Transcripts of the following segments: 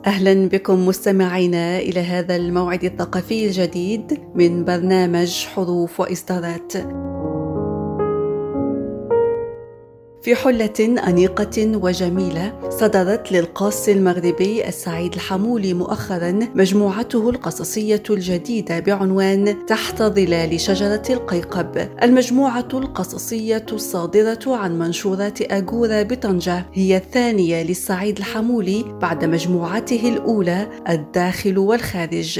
أهلا بكم مستمعينا إلى هذا الموعد الثقافي الجديد من برنامج حروف وإصدارات. في حلة أنيقة وجميلة صدرت للقاص المغربي السعيد الحمولي مؤخرا مجموعته القصصية الجديدة بعنوان تحت ظلال شجرة القيقب. المجموعة القصصية الصادرة عن منشورات أجورا بطنجة هي الثانية للسعيد الحمولي بعد مجموعته الأولى الداخل والخارج.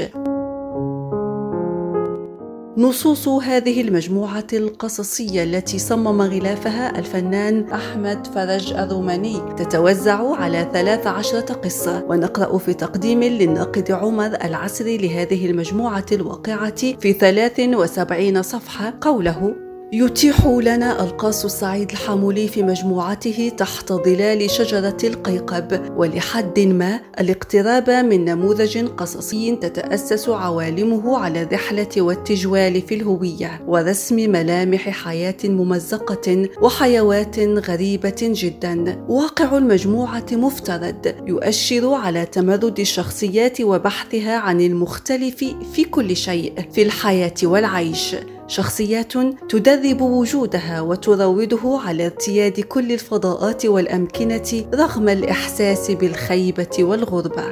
نصوص هذه المجموعة القصصية التي صمم غلافها الفنان أحمد فرج الروماني تتوزع على 13 قصة، ونقرأ في تقديم للناقد عمر العسري لهذه المجموعة الواقعة في 73 صفحة قوله: يتيح لنا القاص السعيد الحمولي في مجموعته تحت ظلال شجرة القيقب ولحد ما الاقتراب من نموذج قصصي تتأسس عوالمه على الرحلة والتجوال في الهوية ورسم ملامح حياة ممزقة وحيوات غريبة جدا. واقع المجموعة مفترض يؤشر على تمرد الشخصيات وبحثها عن المختلف في كل شيء في الحياة والعيش، شخصيات تدرب وجودها وتروده على ارتياد كل الفضاءات والأمكنة رغم الإحساس بالخيبة والغربة.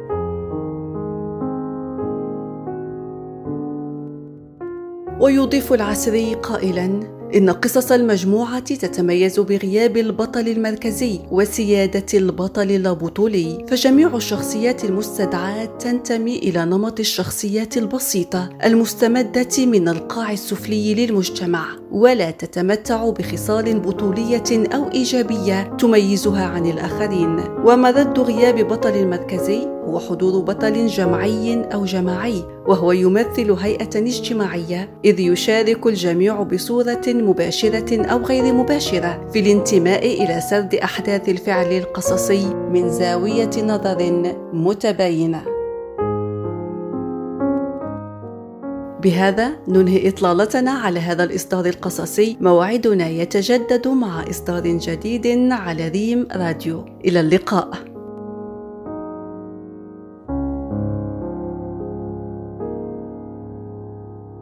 ويضيف العسري قائلاً: إن قصص المجموعة تتميز بغياب البطل المركزي وسيادة البطل اللابطولي، فجميع الشخصيات المستدعاة تنتمي إلى نمط الشخصيات البسيطة المستمدة من القاع السفلي للمجتمع، ولا تتمتع بخصال بطولية أو إيجابية تميزها عن الآخرين. ومرد غياب بطل المركزي هو حضور بطل جمعي أو جماعي، وهو يمثل هيئة اجتماعية، إذ يشارك الجميع بصورة مباشرة أو غير مباشرة في الانتماء إلى سرد أحداث الفعل القصصي من زاوية نظر متباينة. بهذا ننهي إطلالتنا على هذا الإصدار القصصي. موعدنا يتجدد مع إصدار جديد على ريم راديو. إلى اللقاء.